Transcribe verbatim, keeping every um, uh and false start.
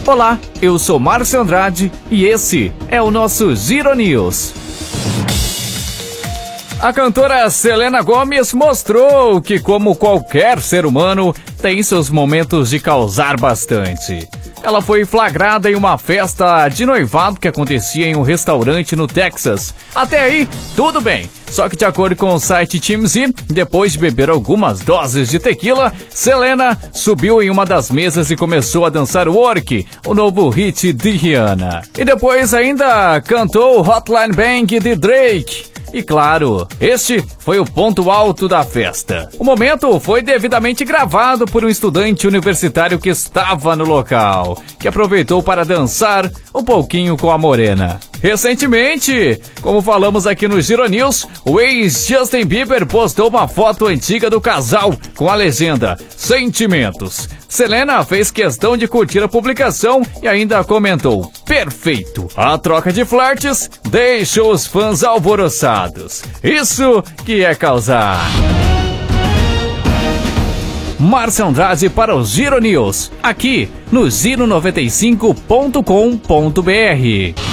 Olá, eu sou Márcio Andrade e esse é o nosso Giro News. A cantora Selena Gomez mostrou que, como qualquer ser humano, tem seus momentos de causar bastante. Ela foi flagrada em uma festa de noivado que acontecia em um restaurante no Texas. Até aí, tudo bem. Só que, de acordo com o site T M Z, depois de beber algumas doses de tequila, Selena subiu em uma das mesas e começou a dançar Work, o novo hit de Rihanna. E depois ainda cantou Hotline Bling de Drake. E claro, este foi o ponto alto da festa. O momento foi devidamente gravado por um estudante universitário que estava no local, que aproveitou para dançar um pouquinho com a morena. Recentemente, como falamos aqui no Giro News, o ex-Justin Bieber postou uma foto antiga do casal com a legenda Sentimentos. Selena fez questão de curtir a publicação e ainda comentou: perfeito! A troca de flertes deixa os fãs alvoroçados. Isso que é causar. Márcio Andrade para o Giro News, aqui no giro noventa e cinco ponto com ponto br.